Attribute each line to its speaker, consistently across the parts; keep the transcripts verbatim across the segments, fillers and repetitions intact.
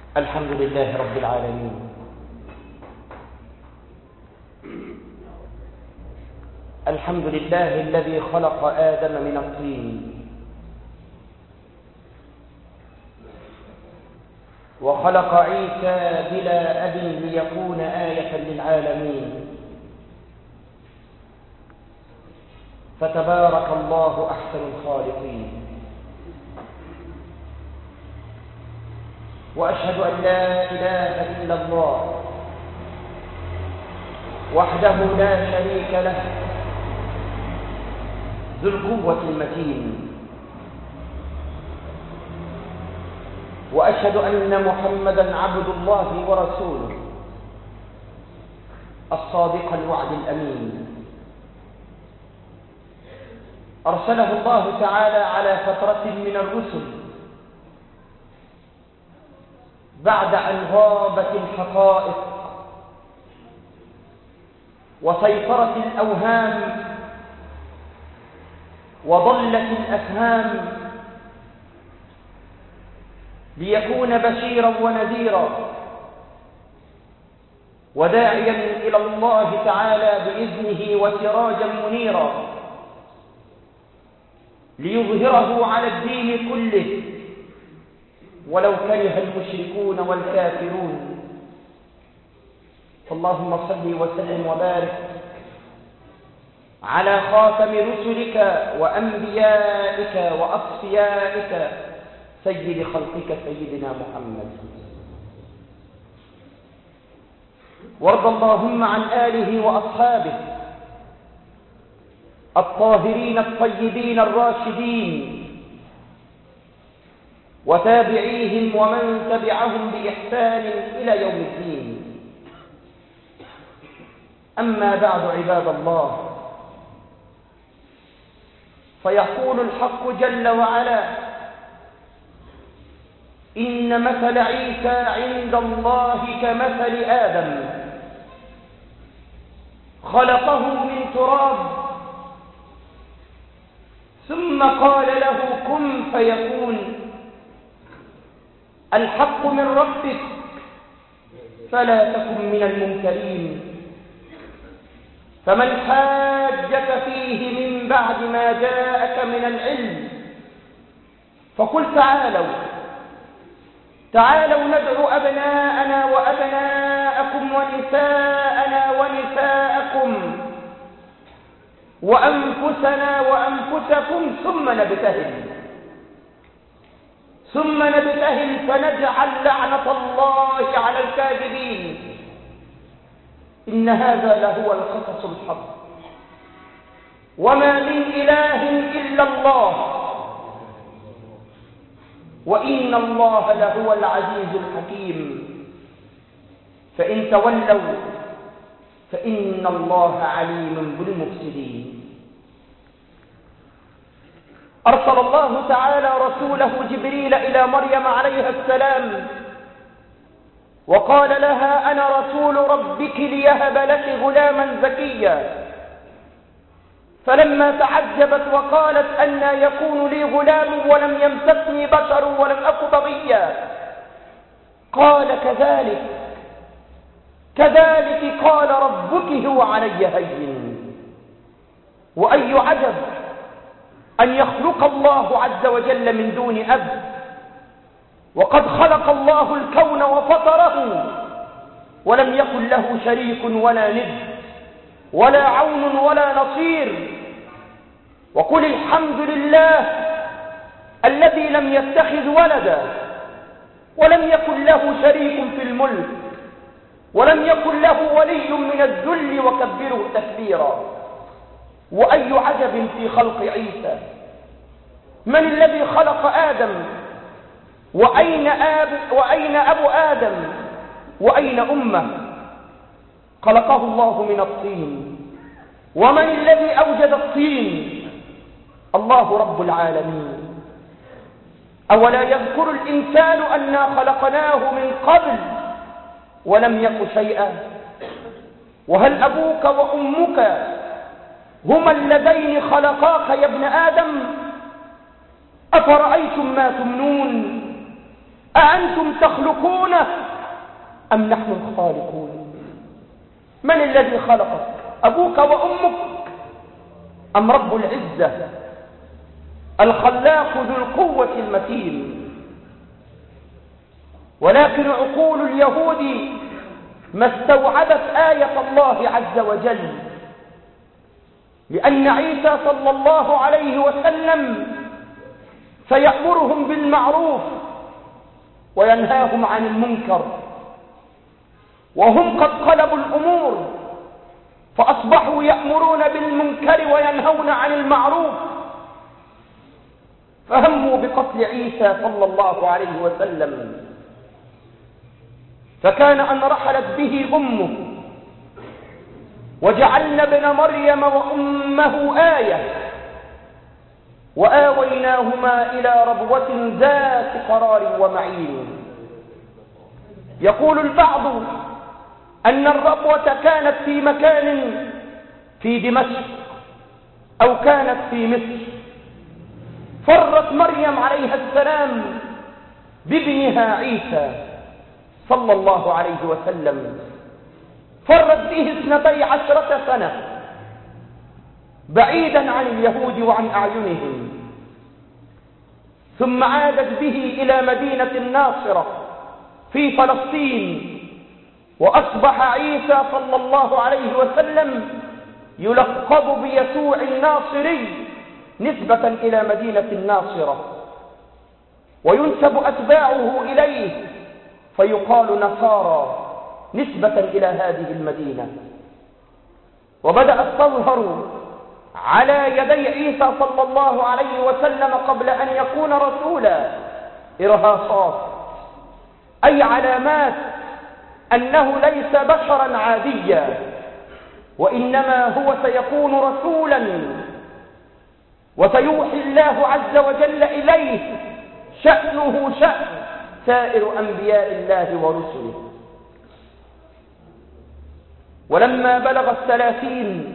Speaker 1: الحمد لله رب العالمين، الحمد لله الذي خلق آدم من الطين وخلق عيسى بلا أب ليكون آية للعالمين، فتبارك الله أحسن الخالقين. وأشهد أن لا إله إلا الله وحده لا شريك له ذو القوة المتين، وأشهد أن محمدًا عبد الله ورسوله الصادق الوعد الأمين، أرسله الله تعالى على فترة من الرسل بعد أن غابت الحقائق وسيطرت الأوهام وضلت الأفهام، ليكون بشيرا ونذيرا وداعيا إلى الله تعالى بإذنه وسراجا منيرا، ليظهره على الدين كله ولو كره المشركون والكافرون. اللهم صل وسلم وبارك على خاتم رسلك وأنبيائك وأصفيائك سيد خلقك سيدنا محمد، وارض اللهم عن آله وأصحابه الطاهرين الطيبين الراشدين وتابعيهم ومن تبعهم بإحسان إلى يوم الدين. أما بعد عباد الله، فيقول الحق جل وعلا: إن مثل عيسى عند الله كمثل آدم خلقه من تراب ثم قال له كن فيكون. الحق من ربك فلا تكن من الممترين. فمن حاجك فيه من بعد ما جاءك من العلم فقل تعالوا تعالوا ندعو أبناءنا وأبناءكم ونساءنا ونساءكم وأنفسنا وأنفسكم ثم نبتهل ثم نبتهل فنجعل لعنة الله على الكاذبين. إن هذا لهو القصص الحق، وما من إله إلا الله، وإن الله لهو العزيز الحكيم. فإن تولوا فإن الله عليم بالمفسدين. أرسل الله تعالى رسوله جبريل إلى مريم عليها السلام وقال لها: أنا رسول ربك ليهب لك غلاما زكيا. فلما تعجبت وقالت: أنى يكون لي غلام ولم يمسسني بشر ولم أك بغيا. قال: كذلك كذلك قال ربك هو علي هين. وأي عجب أن يخلق الله عز وجل من دون أب، وقد خلق الله الكون وفطره ولم يكن له شريك ولا ند ولا عون ولا نصير. وقل الحمد لله الذي لم يتخذ ولدا ولم يكن له شريك في الملك ولم يكن له ولي من الذل وكبره تكبيرا. وأي عجب في خلق عيسى. من الذي خلق آدم؟ وأين آب وأين أبو آدم؟ وأين أمه؟ خلقه الله من الطين. ومن الذي أوجد الطين؟ الله رب العالمين. أولا يذكر الإنسان أنا خلقناه من قبل ولم يك شيئا؟ وهل أبوك وأمك هما اللذين خلقاك يا ابن آدم؟ أفرأيتم ما تمنون أأنتم تخلقونه أم نحن الخالقون؟ من الذي خلقك؟ أبوك وأمك أم رب العزة الخلاق ذو القوة المتين؟ ولكن عقول اليهود ما استوعبت آية الله عز وجل، لأن عيسى صلى الله عليه وسلم سيأمرهم بالمعروف وينهاهم عن المنكر، وهم قد قلبوا الأمور فأصبحوا يأمرون بالمنكر وينهون عن المعروف، فهموا بقتل عيسى صلى الله عليه وسلم، فكان أن رحلت به أمه وجعلنا ابن مريم وأمه آية وآويناهما إلى ربوة ذات قرار ومعين. يقول البعض أن الربوة كانت في مكان في دمشق أو كانت في مصر، فرت مريم عليها السلام بابنها عيسى صلى الله عليه وسلم، فرت به اثنتي عشرة سنة بعيدا عن اليهود وعن أعينهم، ثم عادت به إلى مدينة الناصرة في فلسطين، وأصبح عيسى صلى الله عليه وسلم يلقب بيسوع الناصري نسبة إلى مدينة الناصرة، وينسب أتباعه إليه فيقال نصارى نسبة إلى هذه المدينة. وبدأت تظهر على يدي عيسى صلى الله عليه وسلم قبل أن يكون رسولا إرهاصات، أي علامات أنه ليس بشرا عاديا، وإنما هو سيكون رسولا وسيوحي الله عز وجل إليه شأنه شأن سائر أنبياء الله ورسله. ولما بلغ الثلاثين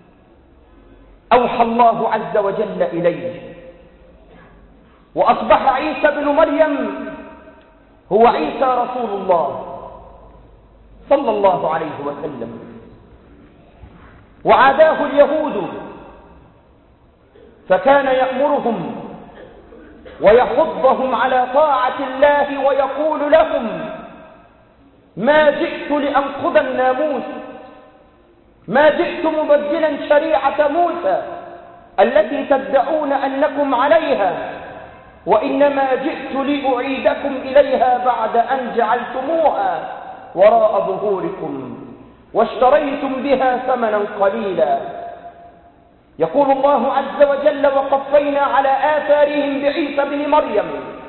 Speaker 1: أوحى الله عز وجل إليه، وأصبح عيسى بن مريم هو عيسى رسول الله صلى الله عليه وسلم. وعاداه اليهود فكان يأمرهم ويحضهم على طاعة الله ويقول لهم: ما جئت لأنقض الناموس، ما جئت مبدلا شريعة موسى التي تدعون أنكم عليها، وإنما جئت لأعيدكم إليها بعد أن جعلتموها وراء ظهوركم واشتريتم بها ثمنا قليلا. يقول الله عز وجل: وقفينا على آثارهم بعيسى بن مريم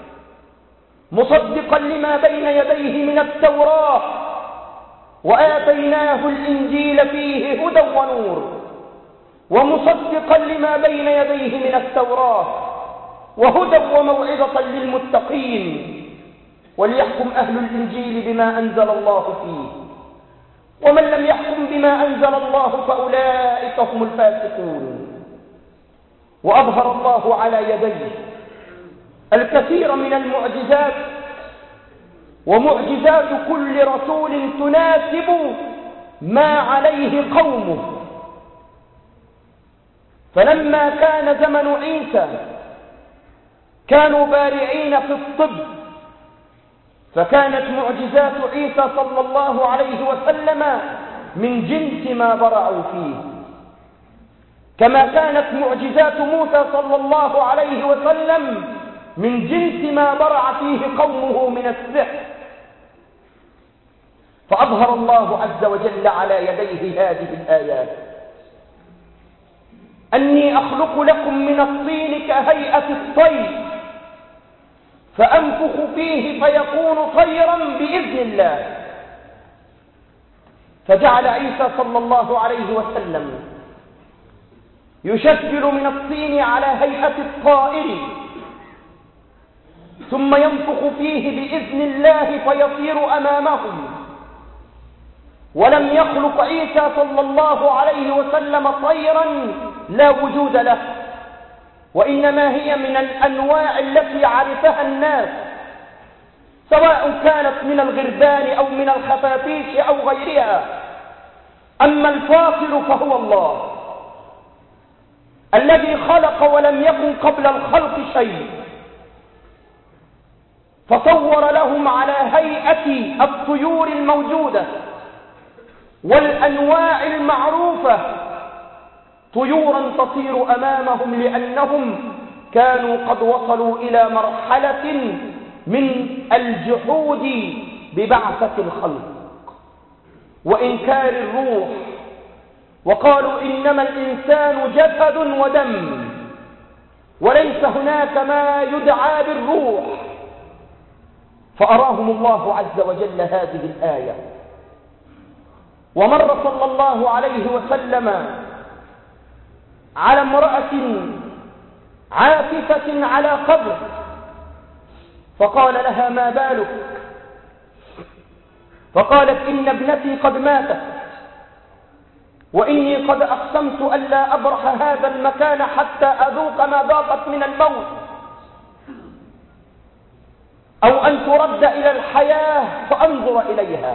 Speaker 1: مصدقا لما بين يديه من التوراة وآتيناه الإنجيل فيه هدى ونور، ومصدقا لما بين يديه من التوراة وهدى وموعظة للمتقين، وليحكم أهل الإنجيل بما أنزل الله فيه، ومن لم يحكم بما أنزل الله فأولئك هم الفاسقون. وأظهر الله على يديه الكثير من المعجزات، ومعجزات كل رسول تناسب ما عليه قومه. فلما كان زمن عيسى كانوا بارعين في الطب، فكانت معجزات عيسى صلى الله عليه وسلم من جنس ما برعوا فيه، كما كانت معجزات موسى صلى الله عليه وسلم من جنس ما برع فيه قومه من السحر. فأظهر الله عز وجل على يديه هذه الآيات: أني أخلق لكم من الطين كهيئة الطير فأنفخ فيه فيكون طيرا بإذن الله. فجعل عيسى صلى الله عليه وسلم يشكل من الطين على هيئة الطائر، ثم ينفخ فيه بإذن الله فيطير أمامهم. ولم يخلق عيسى صلى الله عليه وسلم طيرا لا وجود له، وإنما هي من الأنواع التي عرفها الناس، سواء كانت من الغربان أو من الخفافيش أو غيرها. أما الفاصل فهو الله الذي خلق ولم يكن قبل الخلق شيء، فصور لهم على هيئة الطيور الموجودة والأنواع المعروفة طيورا تطير أمامهم، لأنهم كانوا قد وصلوا إلى مرحلة من الجحود ببعثة الخلق وإنكار الروح، وقالوا إنما الإنسان جسد ودم وليس هناك ما يدعى بالروح. فأراهم الله عز وجل هذه الآية. ومر صلى الله عليه وسلم على امرأة عاكفة على قبر، فقال لها: ما بالك؟ فقالت: إن ابنتي قد ماتت، وإني قد أقسمت ألا أبرح هذا المكان حتى أذوق ما ذاقت من الموت، أو أن ترد إلى الحياة فأنظر إليها.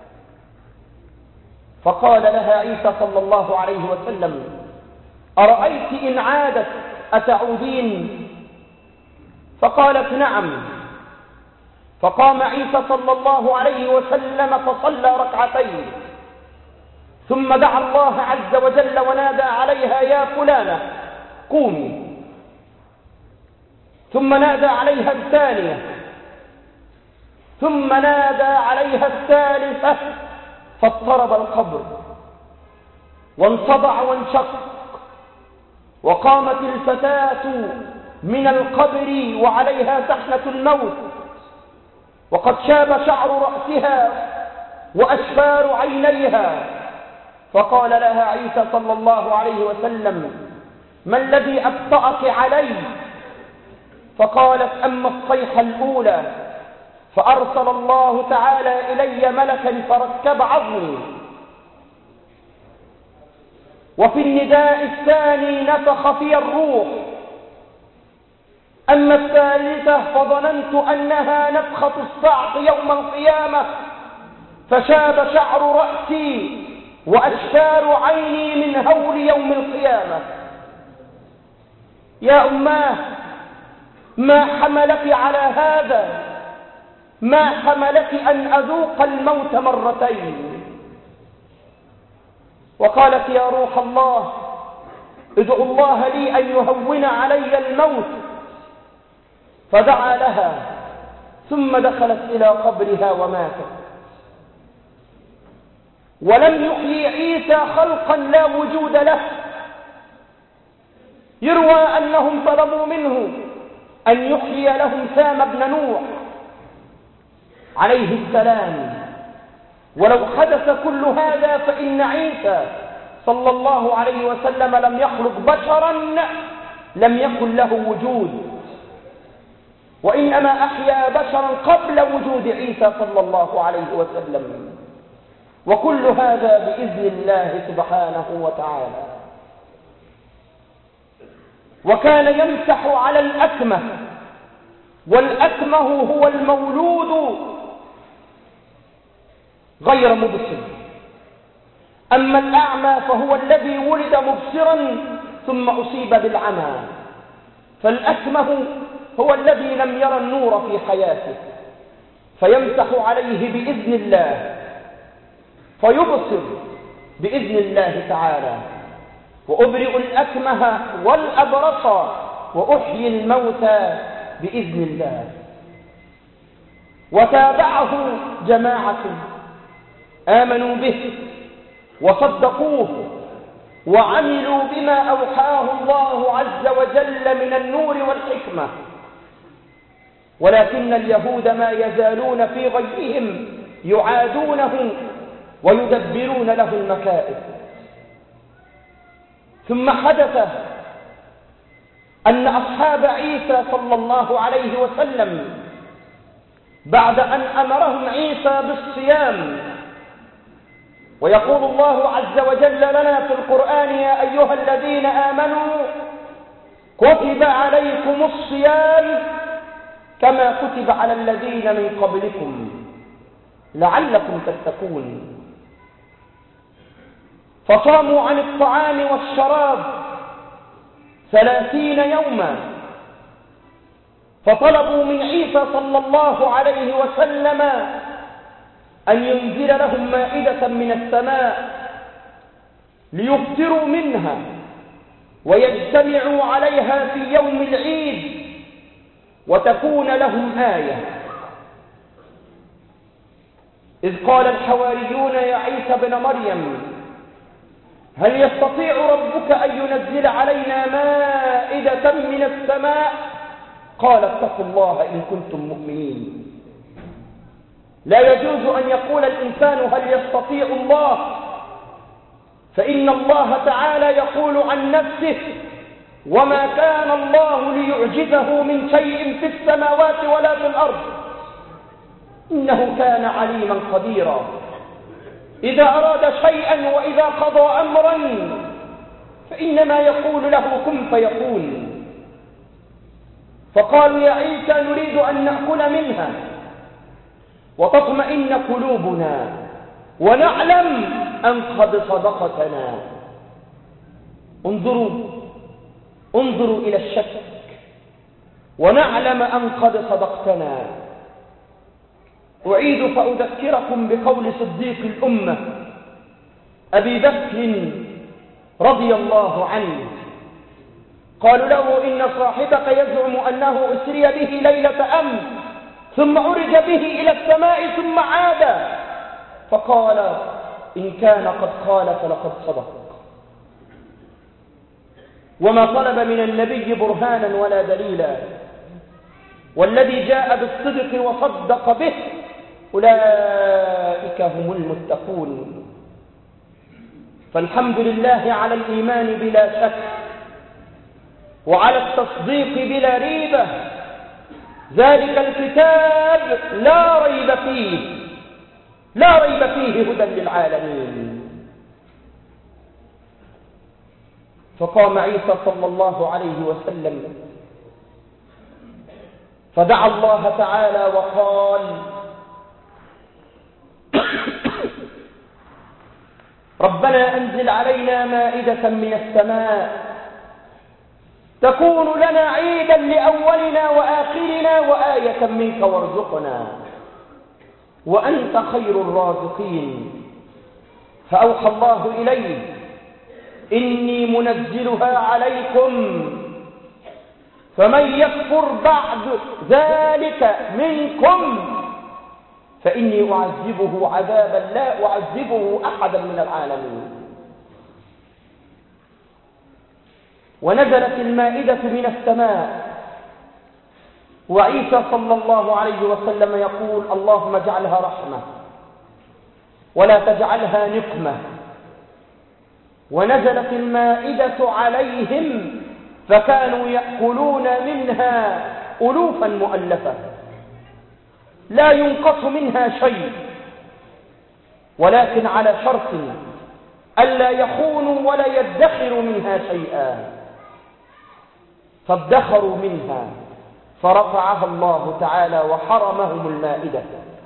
Speaker 1: فقال لها عيسى صلى الله عليه وسلم: أرأيت إن عادت أتعودين؟ فقالت: نعم. فقام عيسى صلى الله عليه وسلم فصلى ركعتين، ثم دعا الله عز وجل ونادى عليها: يا فلانة قومي. ثم نادى عليها الثانية، ثم نادى عليها الثالثة، فاضطرب القبر وانصدع وانشق، وقامت الفتاة من القبر وعليها سحنة الموت، وقد شاب شعر رأسها وأشفار عينيها. فقال لها عيسى صلى الله عليه وسلم: ما الذي أبطأك علي؟ فقالت: أما الصيحة الأولى فأرسل الله تعالى إلي ملكا فركب عظمي، وفي النداء الثاني نفخ في الروح، أما الثالثة فظننت أنها نفخة الصعق يوم القيامة، فشاب شعر رأسي وأشفار عيني من هول يوم القيامة. يا أماه، ما حملك على هذا؟ ما حملك أن أذوق الموت مرتين؟ وقالت: يا روح الله، ادعو الله لي أن يهون علي الموت. فدعا لها، ثم دخلت إلى قبرها وماتت. ولم يحيي عيسى خلقا لا وجود له. يروى أنهم طلبوا منه أن يحيي لهم سام بن نوح عليه السلام، ولو حدث كل هذا فإن عيسى صلى الله عليه وسلم لم يخلق بشرا لم يكن له وجود، وإنما أحيا بشرا قبل وجود عيسى صلى الله عليه وسلم، وكل هذا بإذن الله سبحانه وتعالى. وكان يمسح على الأكمه، والأكمه هو المولود غير مبصر، أما الأعمى فهو الذي ولد مبصرا ثم أصيب بالعمى. فالأكمه هو الذي لم يرى النور في حياته، فيمسح عليه بإذن الله فيبصر بإذن الله تعالى. وأبرئ الأكمه والأبرص وأحيي الموتى بإذن الله. وتابعه جماعة آمنوا به وصدقوه وعملوا بما أوحاه الله عز وجل من النور والحكمة، ولكن اليهود ما يزالون في غيهم يعادونه ويدبرون له المكائد. ثم حدث أن أصحاب عيسى صلى الله عليه وسلم بعد أن أمرهم عيسى بالصيام، ويقول الله عز وجل لنا في القرآن: يا أيها الذين آمنوا كتب عليكم الصيام كما كتب على الذين من قبلكم لعلكم تتقون. فصاموا عن الطعام والشراب ثلاثين يوما، فطلبوا من عيسى صلى الله عليه وسلم أن ينزل لهم مائدة من السماء ليفطروا منها ويجتمعوا عليها في يوم العيد وتكون لهم آية. إذ قال الحواريون يا عيسى ابن مريم هل يستطيع ربك أن ينزل علينا مائدة من السماء؟ قال اتقوا الله إن كنتم مؤمنين. لا يجوز أن يقول الإنسان هل يستطيع الله، فإن الله تعالى يقول عن نفسه وما كان الله ليعجزه من شيء في السماوات ولا في الأرض إنه كان عليما قديرا. إذا أراد شيئا وإذا قضى أمرا فإنما يقول له كن فيكون. فقالوا يا عيسى نريد أن نأكل منها وتطمئن قلوبنا ونعلم أن قد صدقتنا. انظروا انظروا إلى الشك، ونعلم أن قد صدقتنا. أعيد فأذكركم بقول صديق الأمة أبي بكر رضي الله عنه. قالوا له إن صاحبك يزعم أنه أسري به ليلة أمس ثم عرج به إلى السماء ثم عاد. فقال إن كان قد قال فلقد صدق. وما طلب من النبي برهانا ولا دليلا، والذي جاء بالصدق وصدق به أولئك هم المتقون. فالحمد لله على الإيمان بلا شك وعلى التصديق بلا ريبة. ذلك الكتاب لا ريب فيه لا ريب فيه هدى للعالمين. فقام عيسى صلى الله عليه وسلم فدعا الله تعالى وقال ربنا أنزل علينا مائدة من السماء تكون لنا عيدا لأولنا وآخرنا وآية منك وارزقنا وأنت خير الرازقين. فأوحى الله إليه إني منزلها عليكم فمن يكفر بعد ذلك منكم فإني أعذبه عذابا لا أعذبه أحدا من العالمين. ونزلت المائدة من السماء وعيسى صلى الله عليه وسلم يقول اللهم اجعلها رحمة ولا تجعلها نقمة. ونزلت المائدة عليهم فكانوا يأكلون منها ألوفا مؤلفة لا ينقص منها شيء، ولكن على شرط ألا يخونوا ولا يدخروا منها شيئا. فادخروا منها فرفعها الله تعالى وحرمهم المائدة.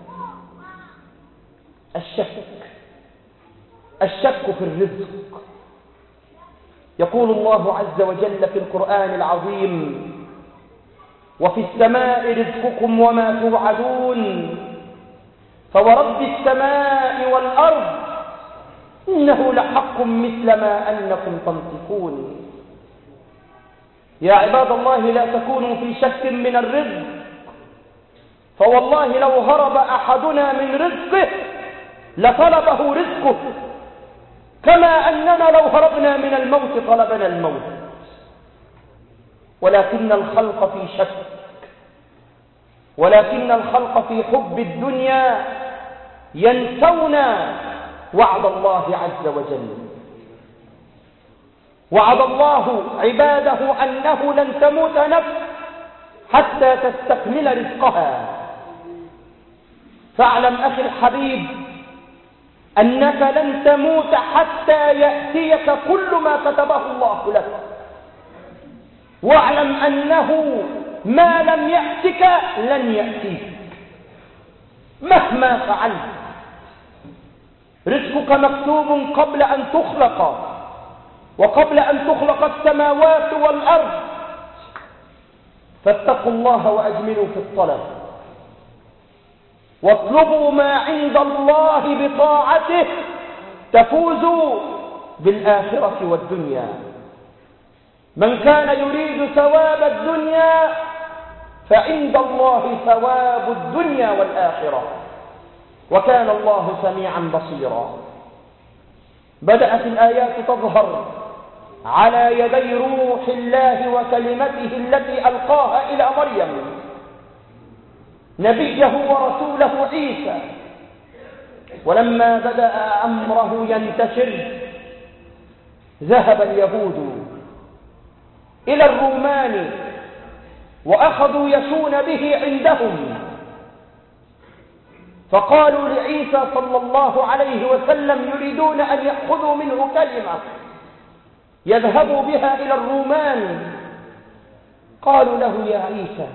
Speaker 1: الشك الشك في الرزق. يقول الله عز وجل في القرآن العظيم وفي السماء رزقكم وما توعدون فورب السماء والأرض إنه لحق مثل ما أنكم تنطقون. يا عباد الله لا تكونوا في شك من الرزق، فوالله لو هرب أحدنا من رزقه لطلبه رزقه، كما أننا لو هربنا من الموت طلبنا الموت. ولكن الخلق في شك، ولكن الخلق في حب الدنيا ينسون وعد الله عز وجل. وعد الله عباده أنه لن تموت نفس حتى تستكمل رزقها. فاعلم أخي الحبيب أنك لن تموت حتى يأتيك كل ما كتبه الله لك. واعلم أنه ما لم يأتك لن يأتيك مهما فعلت. رزقك مكتوب قبل أن تخلق، وقبل أن تخلق السماوات والأرض، فاتقوا الله وأجملوا في الطلب، واطلبوا ما عند الله بطاعته تفوزوا بالآخرة والدنيا. من كان يريد ثواب الدنيا فعند الله ثواب الدنيا والآخرة، وكان الله سميعا بصيرا. بدأت الآيات تظهر على يدي روح الله وكلمته التي ألقاها إلى مريم نبيه ورسوله عيسى. ولما بدأ أمره ينتشر ذهب اليهود إلى الرومان وأخذوا يشون به عندهم، فقالوا لعيسى صلى الله عليه وسلم يريدون أن يأخذوا منه كلمة يذهبوا بها إلى الرومان. قالوا له يا عيسى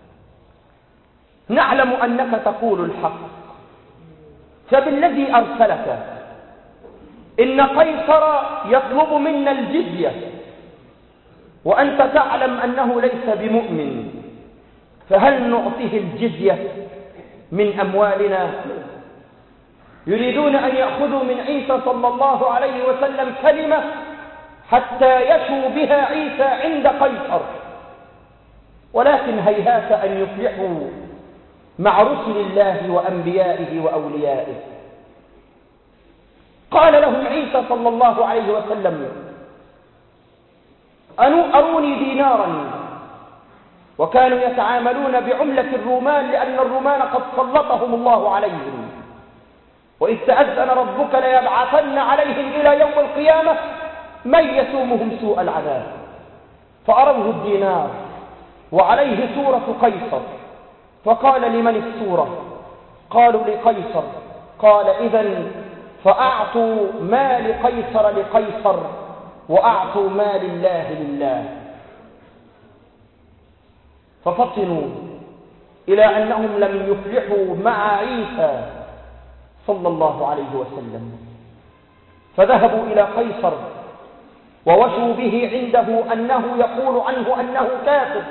Speaker 1: نعلم أنك تقول الحق، فبالذي أرسلك إن قيصر يطلب منا الجزية وأنت تعلم أنه ليس بمؤمن، فهل نعطيه الجزية من أموالنا؟ يريدون أن يأخذوا من عيسى صلى الله عليه وسلم كلمة حتى يشوا بها عيسى عند قيصر، ولكن هيهات أن يفلحوا مع رسل الله وأنبيائه وأوليائه. قال لهم عيسى صلى الله عليه وسلم أروني دينارا، وكانوا يتعاملون بعملة الرومان لأن الرومان قد سلطهم الله عليهم، وإذ تأذن ربك ليبعثن عليهم إلى يوم القيامة من يسومهم سوء العذاب. فأروه الدينار وعليه سورة قيصر، فقال لمن السورة؟ قالوا لقيصر. قال إذن فأعطوا ما لقيصر لقيصر وأعطوا ما لله لله. ففطنوا إلى أنهم لم يفلحوا مع عيسى صلى الله عليه وسلم، فذهبوا إلى قيصر ووشوا به عنده أنه يقول عنه أنه كافر،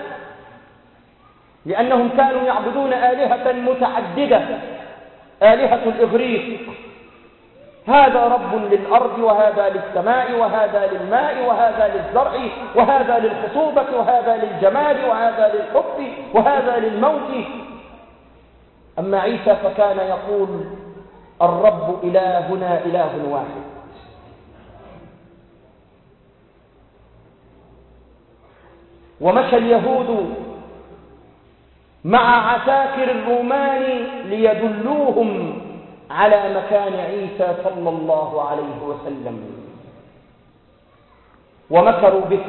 Speaker 1: لأنهم كانوا يعبدون آلهة متعددة، آلهة الإغريق، هذا رب للأرض وهذا للسماء وهذا للماء وهذا للزرع وهذا للخصوبة وهذا للجمال وهذا للحب وهذا للموت. أما عيسى فكان يقول الرب إلهنا إله واحد. ومشى اليهود مع عساكر الرومان ليدلوهم على مكان عيسى صلى الله عليه وسلم، ومكروا به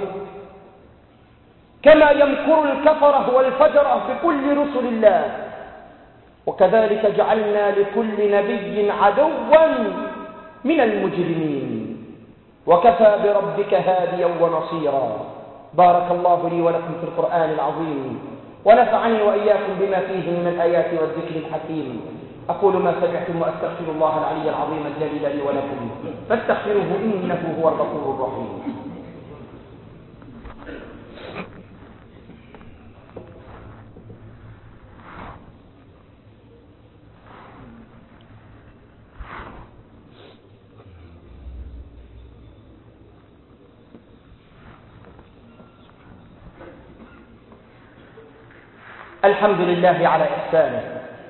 Speaker 1: كما يمكر الكفرة والفجرة بكل رسل الله، وكذلك جعلنا لكل نبي عدوا من المجرمين، وكفى بربك هاديا ونصيرا. بارك الله لي ولكم في القرآن العظيم، ونفعني وإياكم بما فيه من الآيات والذكر الحكيم. أقول ما سمعتم وأستغفر الله العلي العظيم الجليل لي ولكم فاستغفروه إنه هو الغفور الرحيم. الحمد لله على إحسانه،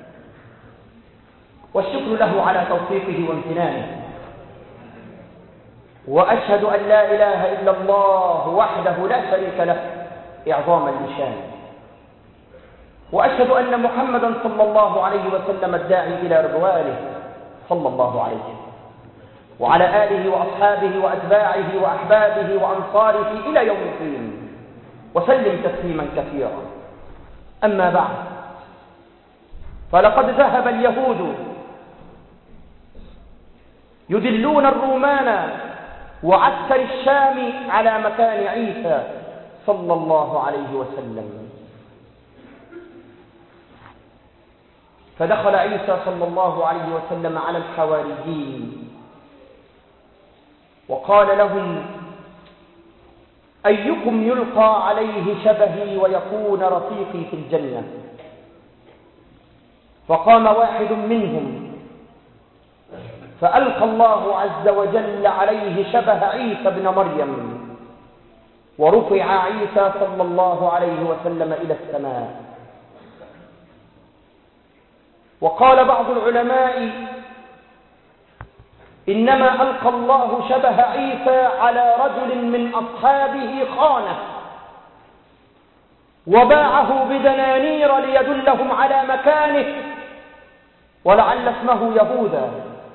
Speaker 1: والشكر له على توفيقه وامتنانه، وأشهد أن لا إله إلا الله وحده لا شريك له إعظاما لشانه، وأشهد أن محمدا صلى الله عليه وسلم الداعي إلى رضوانه صلى الله عليه وعلى آله وأصحابه وأتباعه وأحبابه وأنصاره إلى يوم الدين، وسلم تسليما كثيرا. أما بعد، فلقد ذهب اليهود يدلون الرومان وعسكر الشام على مكان عيسى صلى الله عليه وسلم، فدخل عيسى صلى الله عليه وسلم على الحواريين وقال لهم: أيكم يلقى عليه شبهي ويكون رفيقي في الجنة؟ فقام واحد منهم فألقى الله عز وجل عليه شبه عيسى بن مريم، ورفع عيسى صلى الله عليه وسلم إلى السماء. وقال بعض العلماء: إنما ألقى الله شبه عيسى على رجل من أصحابه خانه وباعه بدنانير ليدلهم على مكانه، ولعل اسمه يهوذا،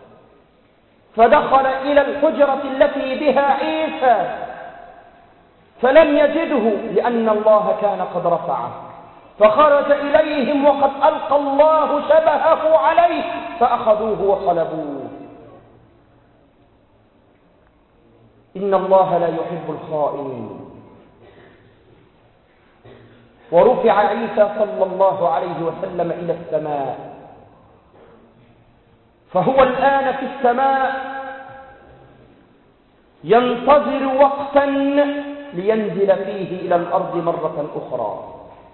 Speaker 1: فدخل إلى الحجرة التي بها عيسى فلم يجده لأن الله كان قد رفعه، فخرج إليهم وقد ألقى الله شبهه عليه فأخذوه وصلبوه. إن الله لا يحب الخائنين. ورفع عيسى صلى الله عليه وسلم إلى السماء، فهو الآن في السماء ينتظر وقتا لينزل فيه إلى الأرض مرة أخرى.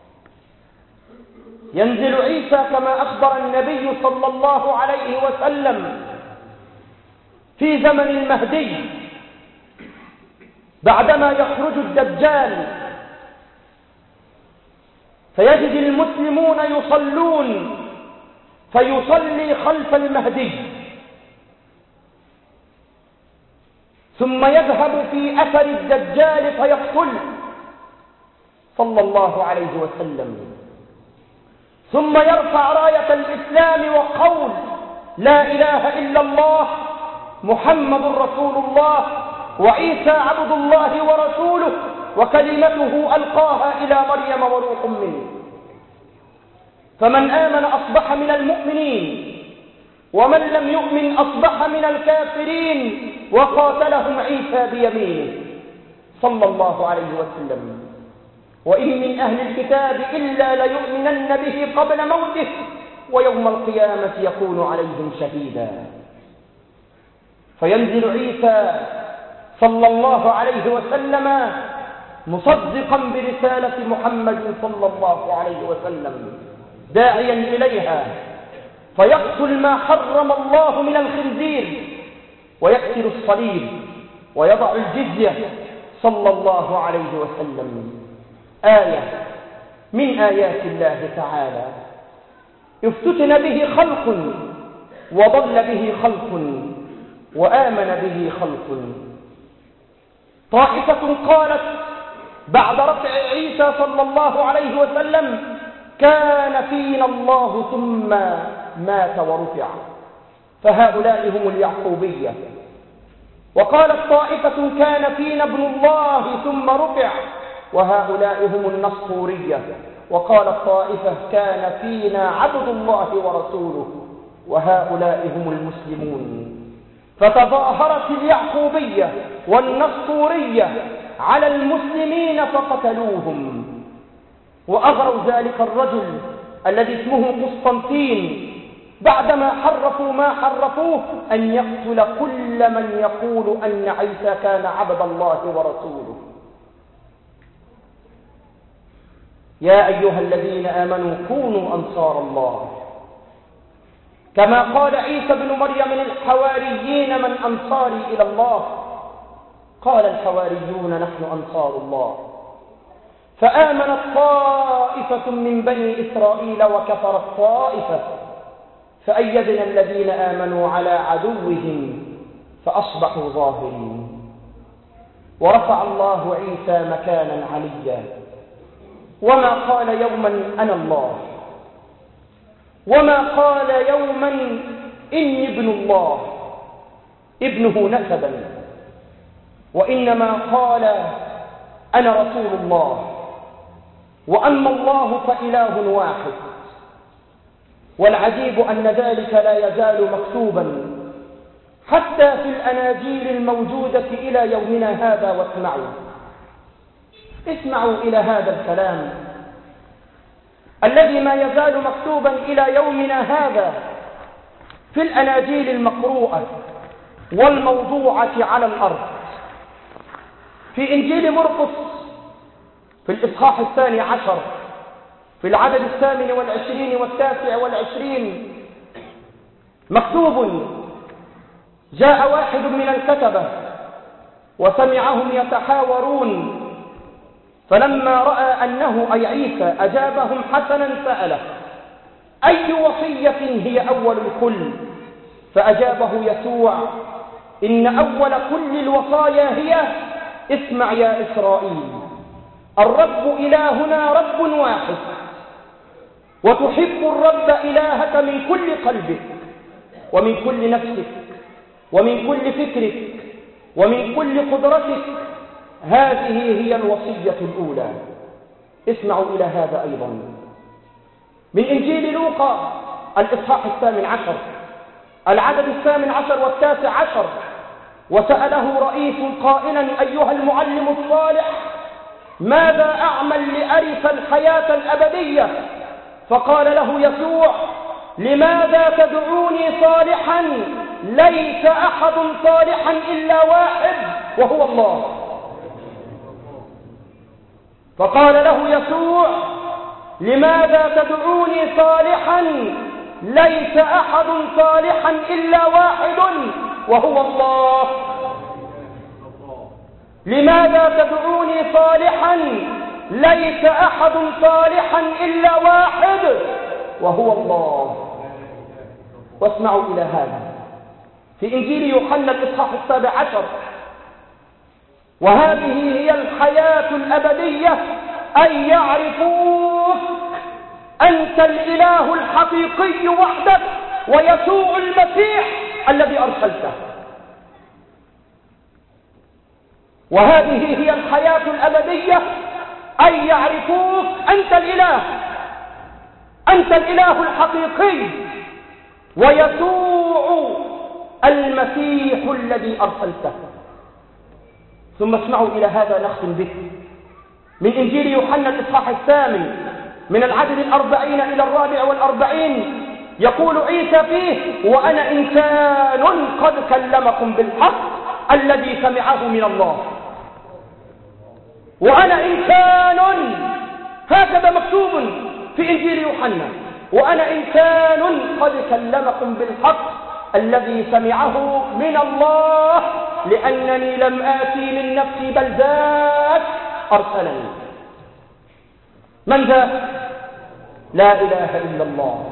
Speaker 1: ينزل عيسى كما أخبر النبي صلى الله عليه وسلم في زمن المهدي، بعدما يخرج الدجال فيجد المسلمون يصلون فيصلي خلف المهدي، ثم يذهب في أثر الدجال فيقتل صلى الله عليه وسلم، ثم يرفع راية الإسلام وقول لا إله إلا الله محمد رسول الله وعيسى عبد الله ورسوله وكلمته ألقاها إلى مريم وروح منه. فمن آمن أصبح من المؤمنين، ومن لم يؤمن أصبح من الكافرين، وقاتلهم عيسى بيمينه صلى الله عليه وسلم. وإن من أهل الكتاب إلا ليؤمنن به قبل موته ويوم القيامة يكون عليهم شهيدا. فينزل عيسى صلى الله عليه وسلم مصدقا برسالة محمد صلى الله عليه وسلم داعيا إليها، فيقتل ما حرم الله من الخنزير ويكسر الصليب ويضع الجزية صلى الله عليه وسلم. آية من آيات الله تعالى افتتن به خلق وضل به خلق وآمن به خلق. طائفة قالت بعد رفع عيسى صلى الله عليه وسلم كان فينا الله ثم مات ورفع، فهؤلاء هم اليعقوبية. وقالت طائفة كان فينا ابن الله ثم رفع، وهؤلاء هم النصورية. وقالت طائفة كان فينا عبد الله ورسوله، وهؤلاء هم المسلمون. فتظاهرت اليعقوبية والنصورية على المسلمين فقتلوهم، وأغروا ذلك الرجل الذي اسمه قسطنطين بعدما حرفوا ما حرفوه أن يقتل كل من يقول أن عيسى كان عبد الله ورسوله. يا أيها الذين آمنوا كونوا أنصار الله، كما قال عيسى بن مريم للحواريين من أنصاري إلى الله؟ قال الحواريون نحن أنصار الله. فآمنت طائفة من بني إسرائيل وكفرت طائفة، فأيدنا الذين آمنوا على عدوهم فأصبحوا ظاهرين. ورفع الله عيسى مكانا عليا، وما قال يوما أنا الله، وما قال يوما إني ابن الله ابنه نسبا، وإنما قال أنا رسول الله، وأما الله فإله واحد. والعجيب أن ذلك لا يزال مكتوبا حتى في الأناجيل الموجودة إلى يومنا هذا. واسمعوا اسمعوا إلى هذا الكلام. الذي ما يزال مكتوبا إلى يومنا هذا في الأناجيل المقروءة والموضوعة على الأرض. في إنجيل مرقس في الإصحاح الثاني عشر في العدد الثامن والعشرين والتاسع والعشرين مكتوب: جاء واحد من الكتبة وسمعهم يتحاورون، فلما رأى أنه أي عيسى أجابهم حسنا سأله: أي وصية هي أول الكل؟ فأجابه يسوع: إن أول كل الوصايا هي: اسمع يا إسرائيل، الرب إلهنا رب واحد، وتحب الرب إلهك من كل قلبك ومن كل نفسك ومن كل فكرك ومن كل قدرتك، هذه هي الوصية الأولى. اسمعوا إلى هذا أيضا من إنجيل لوقا الإصحاح الثامن عشر العدد الثامن عشر والتاسع عشر: وسأله رئيس قائلا: أيها المعلم الصالح، ماذا أعمل لأرث الحياة الأبدية؟ فقال له يسوع: لماذا تدعوني صالحا؟ ليس أحد صالحا إلا واحد وهو الله. فقال له يسوع: لماذا تدعوني صالحا؟ ليس أحد صالحا إلا واحد وهو الله. لماذا تدعوني صالحا؟ ليس أحد صالحا إلا واحد وهو الله. واسمعوا إلى هذا في إنجيل يوحنا الإصحاح السابع عشر: وهذه هي الحياة الأبدية أن يعرفوك أنت الإله الحقيقي وحدك ويسوع المسيح الذي أرسلته. وهذه هي الحياة الأبدية أن يعرفوك أنت الإله أنت الإله الحقيقي ويسوع المسيح الذي أرسلته. ثم اسمعوا إلى هذا نختم به من إنجيل يوحنا الإصحاح الثامن من العدد الأربعين إلى الرابع والأربعين: يقول عيسى فيه: وأنا إنسان قد كلمكم بالحق الذي سمعه من الله. وأنا إنسان، هكذا مكتوب في إنجيل يوحنا: وأنا إنسان قد كلمكم بالحق الذي سمعه من الله، لأنني لم آتي من نفسي بل ذاك أرسلني. من ذا؟ لا إله إلا الله.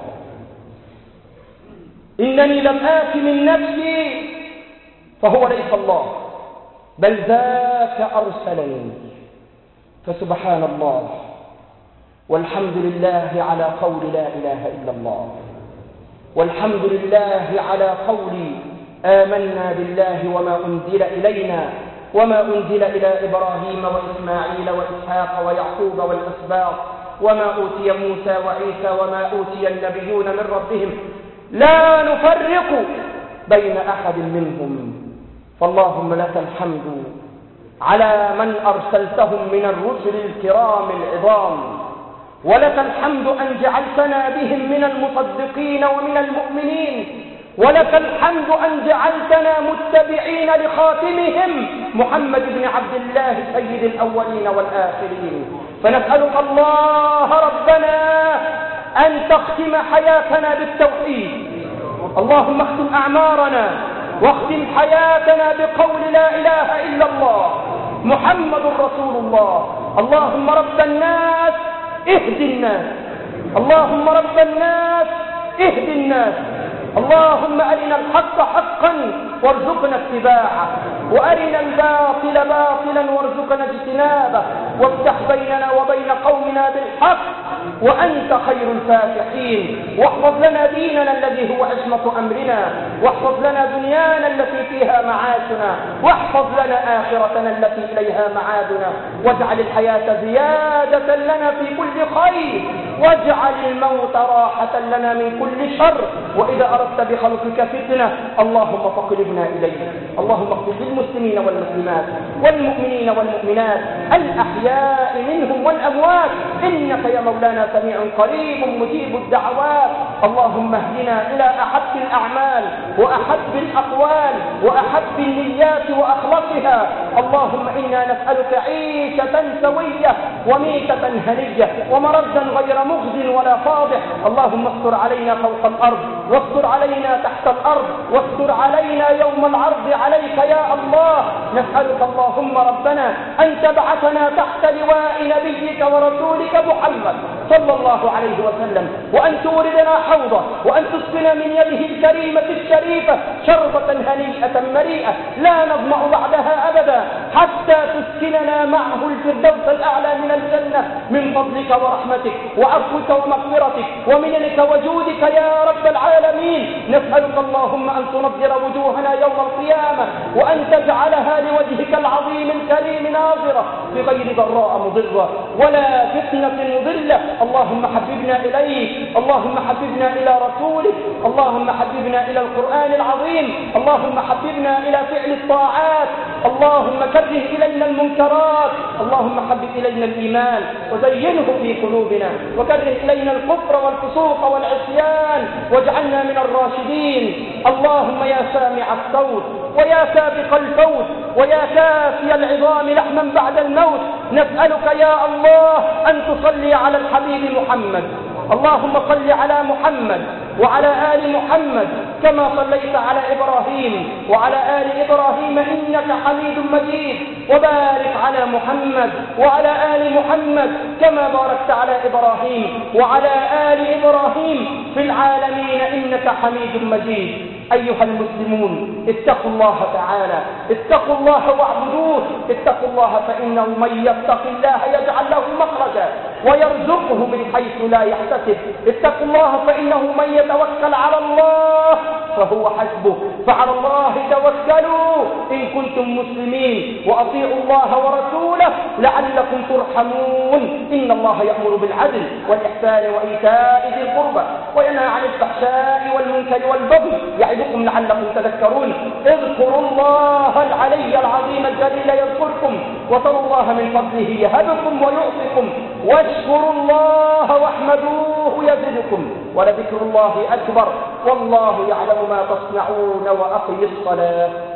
Speaker 1: إنني لم آتي من نفسي فهو ليس الله، بل ذاك أرسلني. فسبحان الله والحمد لله على قول لا إله إلا الله، والحمد لله على قول آمنا بالله وما أنزل إلينا وما أنزل إلى إبراهيم وإسماعيل وإسحاق ويعقوب والأسباط وما أوتي موسى وعيسى وما أوتي النبيون من ربهم لا نفرق بين أحد منهم. فاللهم لك الحمد على من أرسلتهم من الرسل الكرام العظام، ولك الحمد أن جعلتنا بهم من المصدقين ومن المؤمنين، ولك الحمد أن جعلتنا متبعين لخاتمهم محمد بن عبد الله سيد الأولين والآخرين. فنسألك الله ربنا أن تختم حياتنا بالتوحيد. اللهم اختم أعمارنا واختم حياتنا بقول لا إله إلا الله محمد رسول الله. اللهم رب الناس اهد الناس، اللهم رب الناس اهد الناس. اللهم أرنا الحق حقا وارزقنا اتباعه، وأرنا الباطل باطلا وارزقنا اجتنابه، وافتح بيننا وبين قومنا بالحق وأنت خير الفاتحين. واحفظ لنا ديننا الذي هو عصمة أمرنا، واحفظ لنا دنيانا التي فيها معاشنا، واحفظ لنا آخرتنا التي إليها معادنا، واجعل الحياة زيادة لنا في كل خير، واجعل الموت راحة لنا من كل شر، وإذا أردت بخلقك فتنة اللهم فاقلبنا إليك. اللهم اغفر للمسلمين والمسلمات والمؤمنين والمؤمنات الأحياء منهم والأموات، إنك يا مولانا سميع قريب مجيب الدعوات. اللهم اهدنا إلى أحب الأعمال وأحب الأقوال وأحب النيات وأخلصها. اللهم إنا نسألك عيشة سوية وميتة هنية ومردا غير مخزن ولا فاضح. اللهم استر علينا فوق الأرض واستر علينا تحت الأرض واستر علينا يوم العرض عليك يا الله. نسألك اللهم ربنا أن تبعثنا تحت لواء نبيك ورسولك محمد صلى الله عليه وسلم، وأن توردنا حوضه، وأن تسقنا من يده الكريمة الشريفة شربة هنيئة مريئة لا نظمأ بعدها أبدا حتى تسكننا معه الفردوس الأعلى من الجنة من فضلك ورحمتك وعفوك ومغفرتك ومننك وجودك يا رب العالمين. نسألك اللهم أن تنظر وجوهنا يوم القيامة، وأن تجعلها لوجهك العظيم الكريم ناظرة بغير ضراء مضرة ولا فتنة مضلة. اللهم حببنا إليك، اللهم حببنا إلى رسولك، اللهم حببنا إلى القرآن العظيم، اللهم حببنا إلى فعل الطاعات، اللهم كره إلينا المنكرات، اللهم حبب إلينا الإيمان وزينه في قلوبنا، وكره إلينا الكفر والفسوق والعصيان واجعلنا من الراشدين. اللهم يا سامع الصوت ويا سابق الفوت ويا كافي العظام لحما بعد الموت، نسألك يا الله أن تصلي على الحبيب محمد. اللهم صل على محمد وعلى آل محمد كما صليت على إبراهيم وعلى آل إبراهيم إنك حميد مجيد، وبارك على محمد وعلى آل محمد كما باركت على إبراهيم وعلى آل إبراهيم في العالمين إنك حميد مجيد. أيها المسلمون اتقوا الله تعالى، اتقوا الله واعبدوه، اتقوا الله فإنه من يتق الله يجعل له مخرجا ويرزقه من حيث لا يحتسب. اتقوا الله فإنه من يتوكل على الله فهو حسبه، فعلى الله توكلوا إن كنتم مسلمين، وأطيعوا الله ورسوله لعلكم ترحمون. إن الله يأمر بالعدل والإحسان وإيتاء ذي القربى وينهى عن الفحشاء والمنكر والبغي يعظكم لعلكم تذكرون. اذكروا الله العلي العظيم الجليل يذكركم، وصلوا الله من فضله يهبكم ويعطيكم، واشكروا الله واحمدوه يزدكم، ولذكر الله أكبر والله يعلم ما تصنعون. وأقم الصلاة.